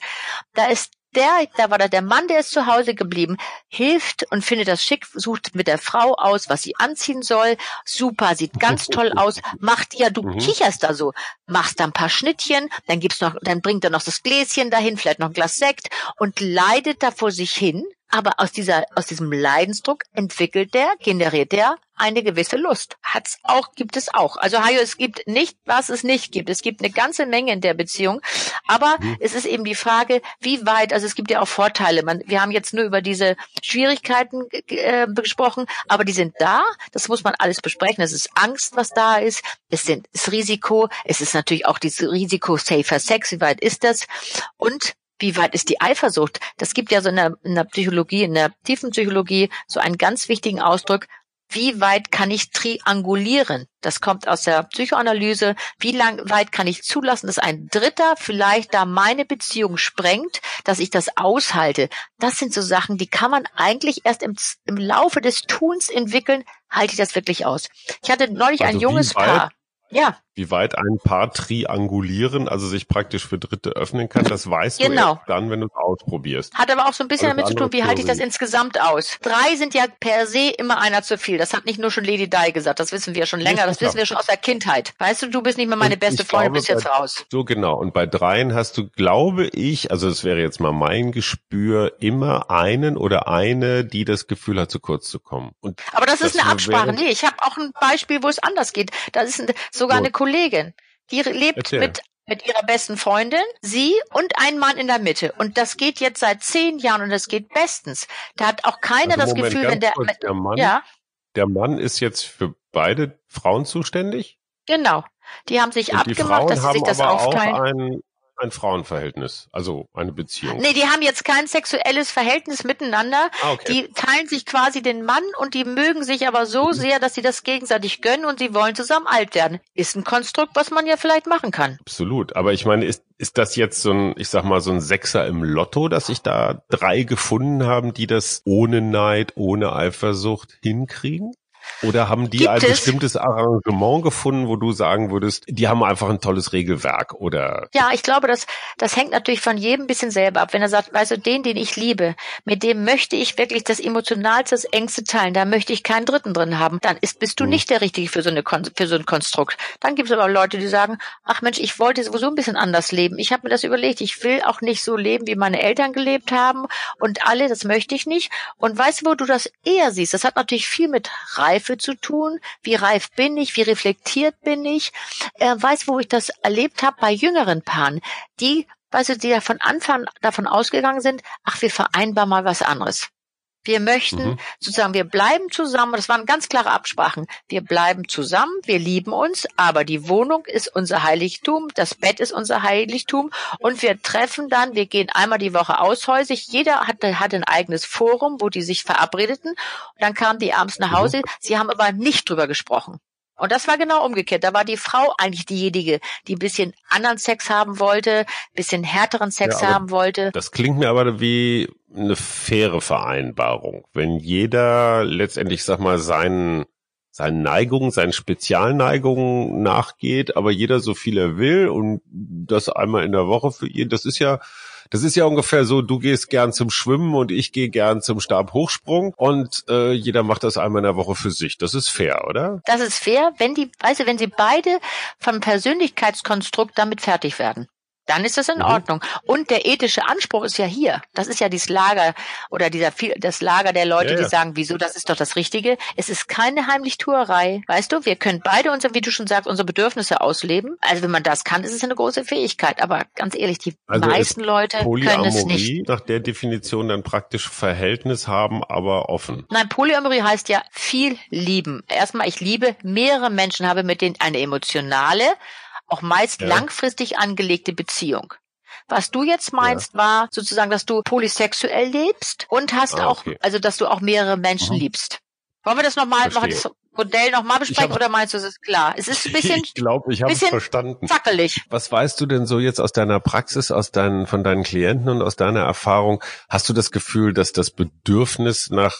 Da war der Mann, der ist zu Hause geblieben, hilft und findet das schick, sucht mit der Frau aus, was sie anziehen soll. Super, sieht ganz toll aus. Du kicherst da so, machst da ein paar Schnittchen, dann bringt er noch das Gläschen dahin, vielleicht noch ein Glas Sekt und leidet da vor sich hin. Aber aus diesem Leidensdruck generiert der eine gewisse Lust. Gibt es auch. Also Hajo, es gibt nicht, was es nicht gibt. Es gibt eine ganze Menge in der Beziehung. Aber es ist eben die Frage, wie weit, also es gibt ja auch Vorteile. Wir haben jetzt nur über diese Schwierigkeiten gesprochen, aber die sind da. Das muss man alles besprechen. Es ist Angst, was da ist. Es ist Risiko. Es ist natürlich auch dieses Risiko safer Sex. Wie weit ist das? Und wie weit ist die Eifersucht? Das gibt ja so in der Psychologie, in der tiefen Psychologie, so einen ganz wichtigen Ausdruck. Wie weit kann ich triangulieren? Das kommt aus der Psychoanalyse. Weit kann ich zulassen, dass ein Dritter vielleicht da meine Beziehung sprengt, dass ich das aushalte? Das sind so Sachen, die kann man eigentlich erst im Laufe des Tuns entwickeln. Halte ich das wirklich aus? Ich hatte neulich ein junges Paar. Ja. Wie weit ein Paar triangulieren, also sich praktisch für Dritte öffnen kann, das weißt du erst dann, wenn du es ausprobierst. Hat aber auch so ein bisschen damit zu tun, wie halte ich das insgesamt aus? 3 sind ja per se immer einer zu viel. Das hat nicht nur schon Lady Di gesagt, das wissen wir schon länger, das wissen wir schon aus der Kindheit. Weißt du bist nicht mehr meine beste Freundin, bist jetzt raus. So genau. Und bei 3 hast du, glaube ich, also das wäre jetzt mal mein Gespür, immer einen oder eine, die das Gefühl hat, zu kurz zu kommen. Aber das ist eine Absprache. Nee, ich habe auch ein Beispiel, wo es anders geht. Das ist sogar eine Kollegin, die lebt mit ihrer besten Freundin, sie und ein Mann in der Mitte. Und das geht jetzt seit 10 Jahren und das geht bestens. Da hat auch keiner das Gefühl, wenn der Mann ist jetzt für beide Frauen zuständig? Genau. Die haben sich abgemacht, dass sie sich das aufteilen. Auch ein Frauenverhältnis, also eine Beziehung. Nee, die haben jetzt kein sexuelles Verhältnis miteinander. Die teilen sich quasi den Mann und die mögen sich aber so sehr, dass sie das gegenseitig gönnen und sie wollen zusammen alt werden. Ist ein Konstrukt, was man ja vielleicht machen kann. Absolut. Aber ich meine, ist das jetzt so ein Sechser im Lotto, dass sich da 3 gefunden haben, die das ohne Neid, ohne Eifersucht hinkriegen? Oder haben die ein bestimmtes Arrangement gefunden, wo du sagen würdest, die haben einfach ein tolles Regelwerk, oder? Ja, ich glaube, das hängt natürlich von jedem ein bisschen selber ab. Wenn er sagt, weißt du, den ich liebe, mit dem möchte ich wirklich das Emotionalste, das Engste teilen, da möchte ich keinen Dritten drin haben, dann bist du nicht der Richtige für so ein Konstrukt. Dann gibt es aber Leute, die sagen, ach Mensch, ich wollte sowieso ein bisschen anders leben. Ich habe mir das überlegt, ich will auch nicht so leben, wie meine Eltern gelebt haben und das möchte ich nicht. Und weißt du, wo du das eher siehst? Das hat natürlich viel mit Reife Reife zu tun. Wie reif bin ich? Wie reflektiert bin ich? Weißt du, wo ich das erlebt habe? Bei jüngeren Paaren, die ja von Anfang davon ausgegangen sind, ach, wir vereinbaren mal was anderes. Wir möchten sozusagen, wir bleiben zusammen, das waren ganz klare Absprachen. Wir bleiben zusammen, wir lieben uns, aber die Wohnung ist unser Heiligtum, das Bett ist unser Heiligtum und wir treffen dann, wir gehen einmal die Woche aushäusig, jeder hat ein eigenes Forum, wo die sich verabredeten und dann kamen die abends nach Hause, sie haben aber nicht drüber gesprochen. Und das war genau umgekehrt. Da war die Frau eigentlich diejenige, die ein bisschen anderen Sex haben wollte, ein bisschen härteren Sex haben wollte. Das klingt mir aber wie eine faire Vereinbarung. Wenn jeder letztendlich, sag mal, seinen Neigungen, seinen Spezialneigungen nachgeht, aber jeder so viel er will und das einmal in der Woche für ihn, das ist ja ungefähr so, du gehst gern zum Schwimmen und ich gehe gern zum Stabhochsprung und jeder macht das einmal in der Woche für sich. Das ist fair, oder? Das ist fair, wenn sie beide vom Persönlichkeitskonstrukt damit fertig werden. Dann ist das in Ordnung. Und der ethische Anspruch ist ja hier. Das ist ja dieses Lager oder das Lager der Leute, die sagen, wieso, das ist doch das Richtige. Es ist keine Heimlichtuerei. Weißt du, wir können beide wie du schon sagst, unsere Bedürfnisse ausleben. Also wenn man das kann, ist es eine große Fähigkeit. Aber ganz ehrlich, die meisten Leute können es nicht. Nach der Definition dann praktisch Verhältnis haben, aber offen. Nein, Polyamorie heißt ja viel lieben. Erstmal, ich liebe mehrere Menschen, habe mit denen eine emotionale, auch meist langfristig angelegte Beziehung. Was du jetzt meinst, war sozusagen, dass du polysexuell lebst und hast also dass du auch mehrere Menschen liebst. Wollen wir das das Modell nochmal besprechen oder meinst du, es ist klar? Es ist ein bisschen, ich glaube, ich habe es verstanden. Zackelig. Was weißt du denn so jetzt aus deiner Praxis, von deinen Klienten und aus deiner Erfahrung? Hast du das Gefühl, dass das Bedürfnis nach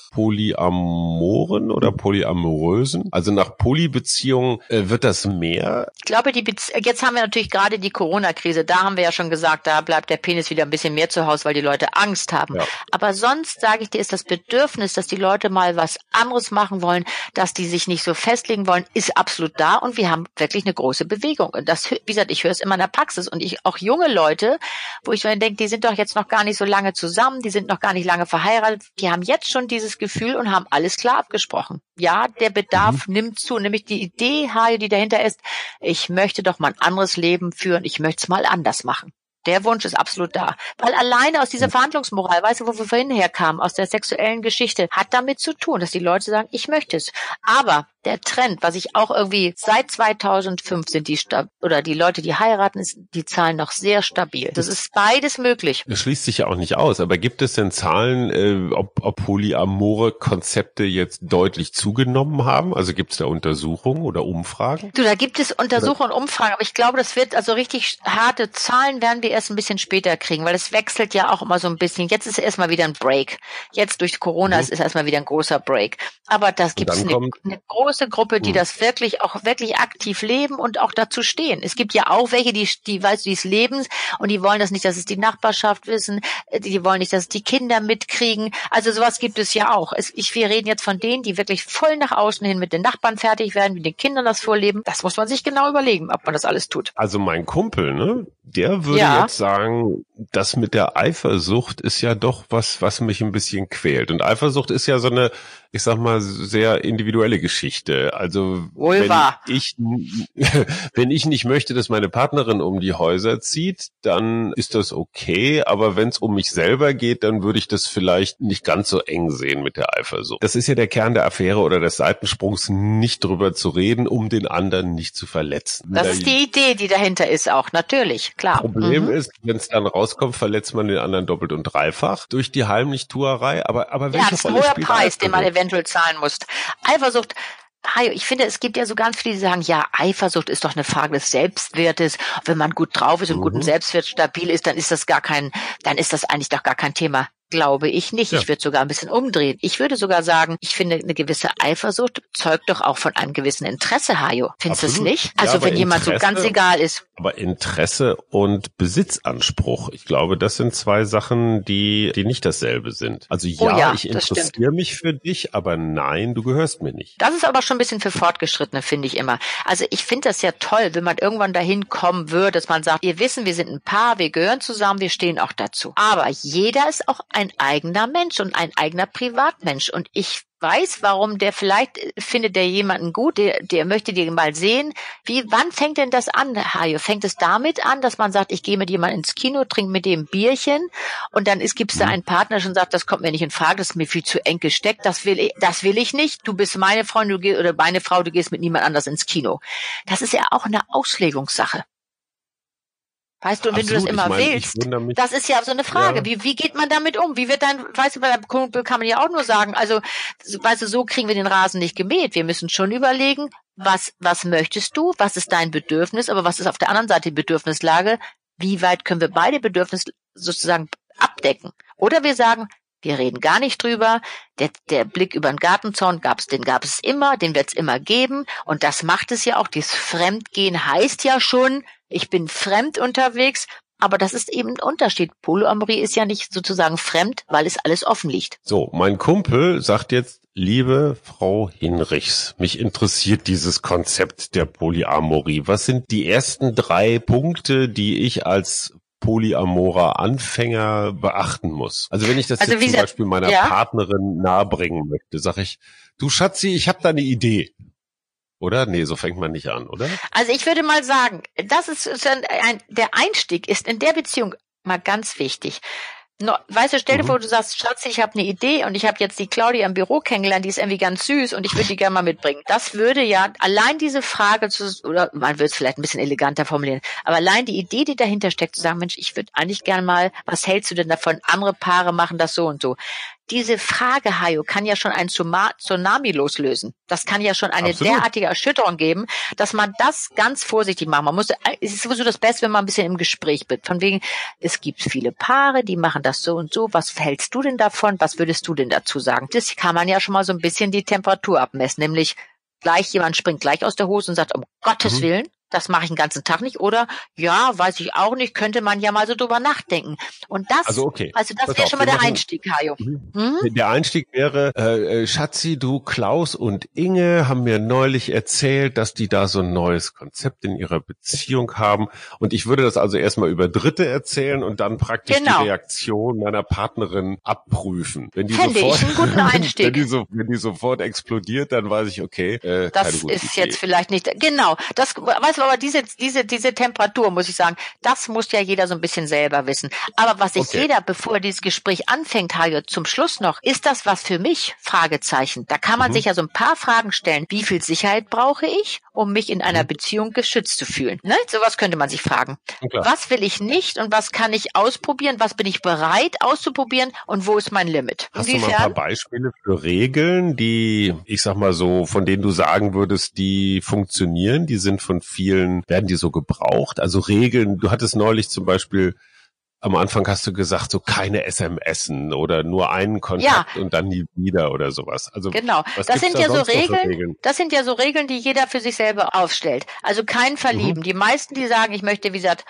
Polyamoren oder Polyamorösen, also nach Polybeziehungen, wird das mehr? Ich glaube, jetzt haben wir natürlich gerade die Corona-Krise. Da haben wir ja schon gesagt, da bleibt der Penis wieder ein bisschen mehr zu Hause, weil die Leute Angst haben. Ja. Aber sonst, sage ich dir, ist das Bedürfnis, dass die Leute mal was anderes machen wollen, dass die sich nicht so festlegen wollen, ist absolut da und wir haben wirklich eine große Bewegung. Und das, wie gesagt, ich höre es immer in der Praxis und auch junge Leute, wo ich mir denke, die sind doch jetzt noch gar nicht so lange zusammen, die sind noch gar nicht lange verheiratet, die haben jetzt schon dieses Gefühl und haben alles klar abgesprochen. Ja, der Bedarf nimmt zu, nämlich die Idee, die dahinter ist, ich möchte doch mal ein anderes Leben führen, ich möchte es mal anders machen. Der Wunsch ist absolut da. Weil alleine aus dieser Verhandlungsmoral, weißt du, wo wir vorhin herkamen, aus der sexuellen Geschichte, hat damit zu tun, dass die Leute sagen, ich möchte es. Aber der Trend, was ich auch irgendwie seit 2005 sind die Leute, die heiraten, die Zahlen noch sehr stabil. Das ist beides möglich. Das schließt sich ja auch nicht aus. Aber gibt es denn Zahlen, ob polyamore Konzepte jetzt deutlich zugenommen haben? Also gibt es da Untersuchungen oder Umfragen? Da gibt es Untersuchungen und Umfragen. Aber ich glaube, das wird also richtig harte Zahlen werden wir erst ein bisschen später kriegen, weil es wechselt ja auch immer so ein bisschen. Jetzt ist erstmal wieder ein Break. Jetzt durch Corona ist erstmal wieder ein großer Break. Aber das gibt es eine große Gruppe, die das wirklich aktiv leben und auch dazu stehen. Es gibt ja auch welche, die es leben und die wollen das nicht, dass es die Nachbarschaft wissen, die wollen nicht, dass es die Kinder mitkriegen. Also sowas gibt es ja auch. Wir reden jetzt von denen, die wirklich voll nach außen hin mit den Nachbarn fertig werden, mit den Kindern das vorleben. Das muss man sich genau überlegen, ob man das alles tut. Also mein Kumpel, der würde jetzt sagen, das mit der Eifersucht ist ja doch was mich ein bisschen quält. Und Eifersucht ist ja so eine, ich sag mal, sehr individuelle Geschichte. Also wenn ich nicht möchte, dass meine Partnerin um die Häuser zieht, dann ist das okay. Aber wenn es um mich selber geht, dann würde ich das vielleicht nicht ganz so eng sehen mit der Eifersucht. Das ist ja der Kern der Affäre oder des Seitensprungs, nicht drüber zu reden, um den anderen nicht zu verletzen. Das ist die Idee, die dahinter ist auch, natürlich, klar. Problem ist, wenn es dann rauskommt, verletzt man den anderen doppelt und dreifach durch die Heimlichtuerei. Aber welche Rolle spielt ein hoher Preis, den man eventuell zahlen muss. Eifersucht, ich finde, es gibt ja so ganz viele, die sagen, ja, Eifersucht ist doch eine Frage des Selbstwertes. Wenn man gut drauf ist und guten Selbstwert stabil ist, dann ist das eigentlich doch gar kein Thema. Glaube ich nicht. Ja. Ich würde sogar ein bisschen umdrehen. Ich würde sogar sagen, ich finde, eine gewisse Eifersucht zeugt doch auch von einem gewissen Interesse, Hajo. Findest du es nicht? Also wenn jemand so ganz egal ist. Aber Interesse und Besitzanspruch, ich glaube, das sind zwei Sachen, die nicht dasselbe sind. Also ich interessiere mich für dich, aber nein, du gehörst mir nicht. Das ist aber schon ein bisschen für Fortgeschrittene, finde ich immer. Also ich finde das ja toll, wenn man irgendwann dahin kommen würde, dass man sagt, wir wissen, wir sind ein Paar, wir gehören zusammen, wir stehen auch dazu. Aber jeder ist auch ein eigener Mensch und ein eigener Privatmensch. Und ich weiß, warum vielleicht findet der jemanden gut, der möchte dir mal sehen. Wann fängt denn das an, Hajo? Fängt es damit an, dass man sagt, ich gehe mit jemandem ins Kino, trinke mit dem ein Bierchen und dann gibt's da einen Partner, der schon sagt, das kommt mir nicht in Frage, das ist mir viel zu eng gesteckt, das will ich nicht. Du bist meine Freundin oder meine Frau, du gehst mit niemand anders ins Kino. Das ist ja auch eine Auslegungssache. Weißt du, und wenn du das immer wählst, das ist ja so eine Frage. Ja. Wie geht man damit um? Wie wird weißt du, bei der Kumpel kann man ja auch nur sagen, also, weißt du, so kriegen wir den Rasen nicht gemäht. Wir müssen schon überlegen, was möchtest du? Was ist dein Bedürfnis? Aber was ist auf der anderen Seite die Bedürfnislage? Wie weit können wir beide Bedürfnisse sozusagen abdecken? Oder wir sagen, wir reden gar nicht drüber. Der Blick über den Gartenzaun den gab es immer, den wird es immer geben. Und das macht es ja auch. Dieses Fremdgehen heißt ja schon, ich bin fremd unterwegs. Aber das ist eben ein Unterschied. Polyamorie ist ja nicht sozusagen fremd, weil es alles offen liegt. So, mein Kumpel sagt jetzt, liebe Frau Hinrichs, mich interessiert dieses Konzept der Polyamorie. Was sind die ersten 3 Punkte, die ich als polyamorer Anfänger beachten muss? Also wenn ich das jetzt zum Beispiel meiner Partnerin nahebringen möchte, sage ich, du Schatzi, ich habe da eine Idee. Oder? Nee, so fängt man nicht an, oder? Also ich würde mal sagen, der Einstieg ist in der Beziehung mal ganz wichtig. Weißt du, stell dir vor, du sagst, Schatz, ich habe eine Idee und ich habe jetzt die Claudia im Büro kennengelernt, die ist irgendwie ganz süß und ich würde die gerne mal mitbringen. Das würde ja allein diese Frage oder man würde es vielleicht ein bisschen eleganter formulieren, aber allein die Idee, die dahinter steckt, zu sagen, Mensch, ich würde eigentlich gerne mal, was hältst du denn davon? Andere Paare machen das so und so. Diese Frage, Hajo, kann ja schon einen Tsunami loslösen. Das kann ja schon eine derartige Erschütterung geben, dass man das ganz vorsichtig macht. Es ist sowieso das Beste, wenn man ein bisschen im Gespräch wird. Von wegen, es gibt viele Paare, die machen das so und so. Was hältst du denn davon? Was würdest du denn dazu sagen? Das kann man ja schon mal so ein bisschen die Temperatur abmessen. Nämlich jemand springt gleich aus der Hose und sagt, um Gottes Willen, das mache ich den ganzen Tag nicht. Oder, ja, weiß ich auch nicht, könnte man ja mal so drüber nachdenken. Und das wäre schon mal der Einstieg, Hajo. Der Einstieg wäre, Schatzi, du, Klaus und Inge haben mir neulich erzählt, dass die da so ein neues Konzept in ihrer Beziehung haben. Und ich würde das also erstmal über Dritte erzählen und dann praktisch die Reaktion meiner Partnerin abprüfen. Wenn die einen guten Einstieg. Wenn die sofort explodiert, dann weiß ich, okay, das ist jetzt vielleicht nicht, genau, das, weißt du, aber diese Temperatur, muss ich sagen, das muss ja jeder so ein bisschen selber wissen. Aber was sich jeder, bevor dieses Gespräch anfängt, Hajo, zum Schluss noch, ist das was für mich? Fragezeichen. Da kann man sich ja so ein paar Fragen stellen. Wie viel Sicherheit brauche ich, um mich in einer Beziehung geschützt zu fühlen? Ne? Sowas könnte man sich fragen. Was will ich nicht und was kann ich ausprobieren? Was bin ich bereit auszuprobieren und wo ist mein Limit? Hast du mal ein paar Beispiele für Regeln, die, ich sag mal so, von denen du sagen würdest, die funktionieren, die sind von vielen, werden die so gebraucht? Also Regeln, du hattest neulich zum Beispiel, am Anfang hast du gesagt, so keine SMSen oder nur einen Kontakt und dann nie wieder oder sowas. Also genau, das sind ja so Regeln. Das sind ja so Regeln, die jeder für sich selber aufstellt. Also kein Verlieben. Die meisten, die sagen, ich möchte, wie gesagt,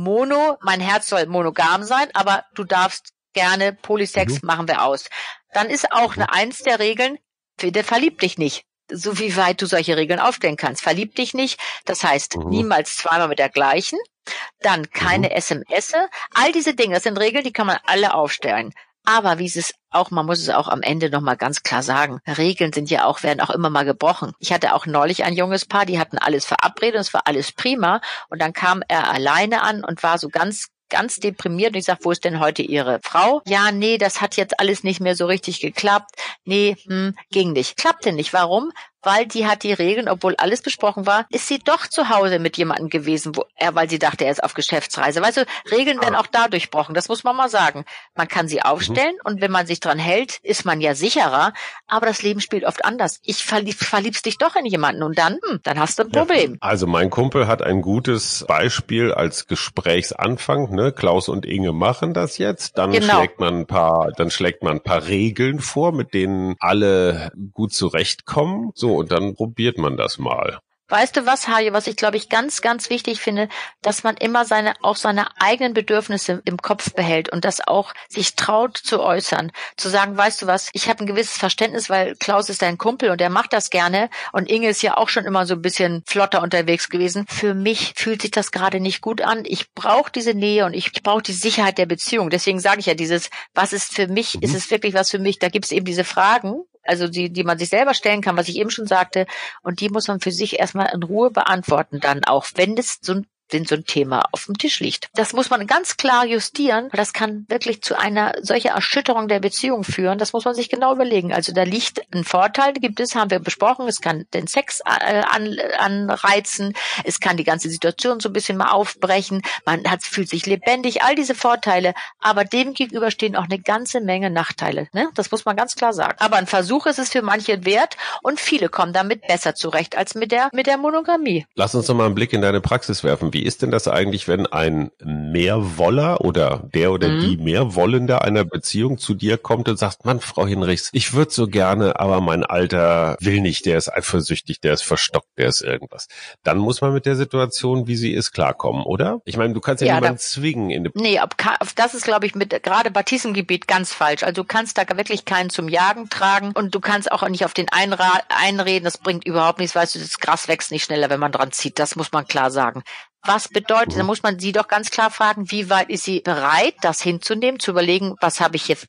mein Herz soll monogam sein, aber du darfst gerne Polysex, machen wir aus. Dann ist auch eins der Regeln, bitte verlieb dich nicht. So wie weit du solche Regeln aufstellen kannst. Verlieb dich nicht, das heißt niemals zweimal mit der gleichen, dann keine SMS, all diese Dinge, das sind Regeln, die kann man alle aufstellen. Aber man muss es auch am Ende nochmal ganz klar sagen, Regeln werden auch immer mal gebrochen. Ich hatte auch neulich ein junges Paar, die hatten alles verabredet und es war alles prima und dann kam er alleine an und war so ganz deprimiert und ich sag, wo ist denn heute Ihre Frau? Ja, nee, das hat jetzt alles nicht mehr so richtig geklappt. Nee, ging nicht. Klappte nicht. Warum? Weil die hat die Regeln, obwohl alles besprochen war, ist sie doch zu Hause mit jemandem gewesen, weil sie dachte, er ist auf Geschäftsreise. Weißt du, Regeln werden auch da durchbrochen, das muss man mal sagen. Man kann sie aufstellen und wenn man sich dran hält, ist man ja sicherer, aber das Leben spielt oft anders. Verliebst dich doch in jemanden und dann hast du ein Problem. Ja, also mein Kumpel hat ein gutes Beispiel als Gesprächsanfang, ne? Klaus und Inge machen das jetzt, dann schlägt man ein paar Regeln vor, mit denen alle gut zurechtkommen. So, und dann probiert man das mal. Weißt du was, Hajo, was ich glaube ich ganz, ganz wichtig finde, dass man immer seine eigenen Bedürfnisse im Kopf behält und das auch sich traut zu äußern. Zu sagen, weißt du was, ich habe ein gewisses Verständnis, weil Klaus ist dein Kumpel und er macht das gerne und Inge ist ja auch schon immer so ein bisschen flotter unterwegs gewesen. Für mich fühlt sich das gerade nicht gut an. Ich brauche diese Nähe und ich brauche die Sicherheit der Beziehung. Deswegen sage ich ja was ist für mich, ist es wirklich was für mich? Da gibt es eben diese Fragen, also die man sich selber stellen kann, was ich eben schon sagte, und die muss man für sich erstmal in Ruhe beantworten dann auch, wenn es so ein Thema auf dem Tisch liegt. Das muss man ganz klar justieren, weil das kann wirklich zu einer solcher Erschütterung der Beziehung führen. Das muss man sich genau überlegen. Also da liegt ein Vorteil, haben wir besprochen, es kann den Sex anreizen, es kann die ganze Situation so ein bisschen mal aufbrechen, fühlt sich lebendig, all diese Vorteile, aber dem gegenüber stehen auch eine ganze Menge Nachteile. Ne? Das muss man ganz klar sagen. Aber ein Versuch ist es für manche wert und viele kommen damit besser zurecht als mit der Monogamie. Lass uns noch mal einen Blick in deine Praxis werfen. Wie ist denn das eigentlich, wenn ein Mehrwoller oder der oder die Mehrwollende einer Beziehung zu dir kommt und sagt, Mann, Frau Hinrichs, ich würde so gerne, aber mein Alter will nicht, der ist eifersüchtig, der ist verstockt, der ist irgendwas. Dann muss man mit der Situation, wie sie ist, klarkommen, oder? Ich meine, du kannst ja niemanden zwingen. Das ist, glaube ich, gerade bei diesem Gebiet ganz falsch. Also du kannst da wirklich keinen zum Jagen tragen und du kannst auch nicht auf den einreden, das bringt überhaupt nichts, weißt du, das Gras wächst nicht schneller, wenn man dran zieht, das muss man klar sagen. Was bedeutet, da muss man sie doch ganz klar fragen, wie weit ist sie bereit, das hinzunehmen, zu überlegen, was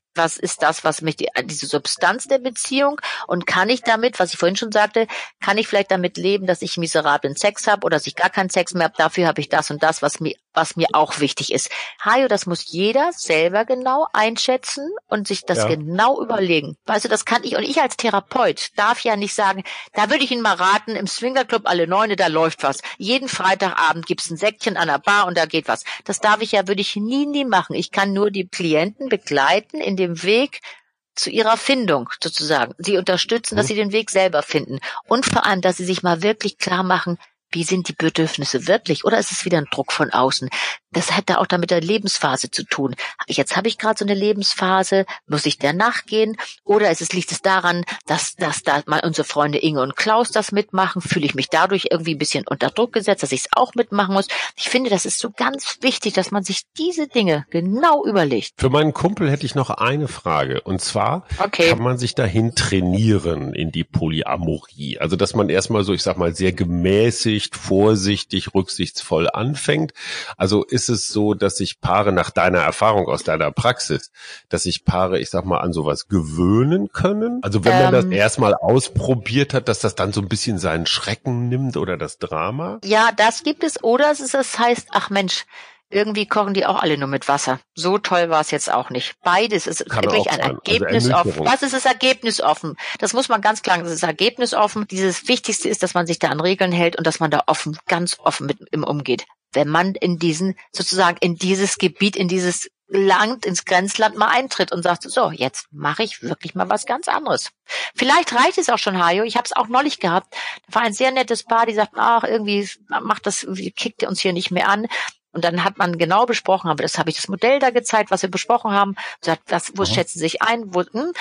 ist das, was mich diese Substanz der Beziehung und kann ich damit, was ich vorhin schon sagte, kann ich vielleicht damit leben, dass ich miserablen Sex habe oder dass ich gar keinen Sex mehr habe, dafür habe ich das und das, was mir auch wichtig ist. Hajo, das muss jeder selber genau einschätzen und sich das genau überlegen. Weißt du, das kann ich, und ich als Therapeut darf ja nicht sagen, da würde ich Ihnen mal raten, im Swingerclub alle 9, da läuft was. Jeden Freitagabend gibt's ein Säckchen an der Bar und da geht was. Das würde ich nie machen. Ich kann nur die Klienten begleiten in dem Weg zu ihrer Findung sozusagen. Sie unterstützen, dass sie den Weg selber finden. Und vor allem, dass sie sich mal wirklich klar machen, wie sind die Bedürfnisse wirklich? Oder ist es wieder ein Druck von außen? Das hat da auch damit der Lebensphase zu tun. Jetzt habe ich gerade so eine Lebensphase, muss ich der nachgehen? Oder liegt es daran, dass da mal unsere Freunde Inge und Klaus das mitmachen? Fühle ich mich dadurch irgendwie ein bisschen unter Druck gesetzt, dass ich es auch mitmachen muss? Ich finde, das ist so ganz wichtig, dass man sich diese Dinge genau überlegt. Für meinen Kumpel hätte ich noch eine Frage. Und zwar, kann man sich dahin trainieren in die Polyamorie? Also, dass man erstmal so, ich sag mal, sehr gemäßigt, vorsichtig, rücksichtsvoll anfängt. Also ist es so, dass sich Paare nach deiner Erfahrung aus deiner Praxis, dass sich Paare, ich sag mal, an sowas gewöhnen können? Also wenn man das erstmal ausprobiert hat, dass das dann so ein bisschen seinen Schrecken nimmt oder das Drama? Ja, das gibt es. Oder es heißt, ach Mensch, irgendwie kochen die auch alle nur mit Wasser. So toll war es jetzt auch nicht. Beides ist wirklich ein ergebnisoffen. Was ist das ergebnisoffen? Das muss man ganz klar sagen, das ist ergebnisoffen. Dieses Wichtigste ist, dass man sich da an Regeln hält und dass man da ganz offen mit ihm umgeht. Wenn man in dieses Gebiet, in dieses Land, ins Grenzland mal eintritt und sagt, so, jetzt mache ich wirklich mal was ganz anderes. Vielleicht reicht es auch schon, Hajo. Ich habe es auch neulich gehabt. Da war ein sehr nettes Paar, die sagten, ach, irgendwie kickt ihr uns hier nicht mehr an. Und dann hat man genau besprochen, aber das habe ich das Modell da gezeigt, was wir besprochen haben. Gesagt, wo schätzen Sie sich ein?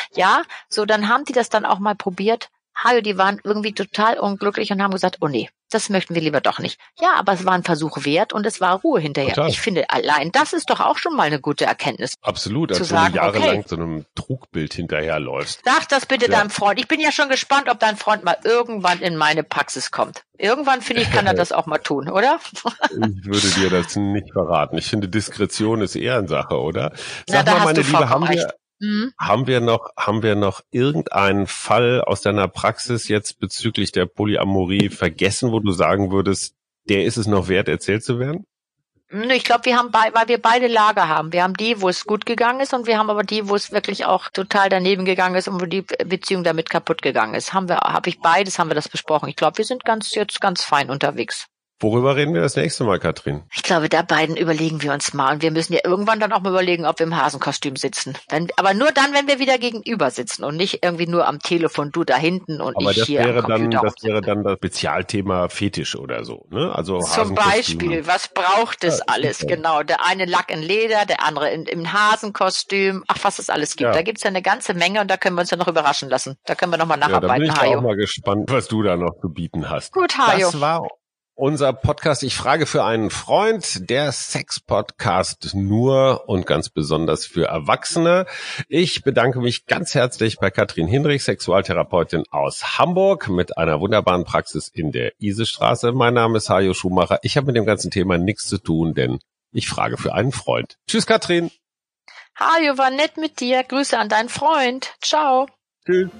Dann haben die das dann auch mal probiert. Hajo, die waren irgendwie total unglücklich und haben gesagt, oh nee, das möchten wir lieber doch nicht. Ja, aber es war ein Versuch wert und es war Ruhe hinterher. Total. Ich finde, allein das ist doch auch schon mal eine gute Erkenntnis. Absolut, als du jahrelang so einem Trugbild hinterherläufst. Sag das bitte deinem Freund. Ich bin ja schon gespannt, ob dein Freund mal irgendwann in meine Praxis kommt. Irgendwann, finde ich, kann er das auch mal tun, oder? Ich würde dir das nicht verraten. Ich finde, Diskretion ist Ehrensache, oder? Sag mal, meine Liebe, haben wir noch irgendeinen Fall aus deiner Praxis jetzt bezüglich der Polyamorie vergessen, wo du sagen würdest, der ist es noch wert, erzählt zu werden? Ich glaube, weil wir beide Lager haben. Wir haben die, wo es gut gegangen ist und wir haben aber die, wo es wirklich auch total daneben gegangen ist und wo die Beziehung damit kaputt gegangen ist. Haben wir das besprochen. Ich glaube, wir sind jetzt ganz fein unterwegs. Worüber reden wir das nächste Mal, Katrin? Ich glaube, da beiden überlegen wir uns mal. Und wir müssen ja irgendwann dann auch mal überlegen, ob wir im Hasenkostüm sitzen. Aber nur dann, wenn wir wieder gegenüber sitzen und nicht irgendwie nur am Telefon, du da hinten und aber ich hier am Computer. Das wäre dann das Spezialthema Fetisch oder so, ne? Also zum Beispiel, was braucht es alles? Super. Genau, der eine Lack in Leder, der andere im Hasenkostüm. Ach, was es alles gibt. Ja. Da gibt's ja eine ganze Menge und da können wir uns ja noch überraschen lassen. Da können wir noch mal nacharbeiten, Hajo. Da bin ich auch mal gespannt, was du da noch zu bieten hast. Gut, Hajo. Das war unser Podcast Ich frage für einen Freund, der Sex-Podcast nur und ganz besonders für Erwachsene. Ich bedanke mich ganz herzlich bei Katrin Hinrich, Sexualtherapeutin aus Hamburg mit einer wunderbaren Praxis in der Isestraße. Mein Name ist Hajo Schumacher. Ich habe mit dem ganzen Thema nichts zu tun, denn ich frage für einen Freund. Tschüss, Katrin. Hajo, war nett mit dir. Grüße an deinen Freund. Ciao. Tschüss.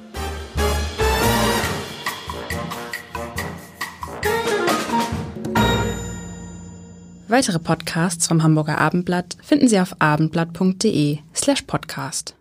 Weitere Podcasts vom Hamburger Abendblatt finden Sie auf abendblatt.de/podcast.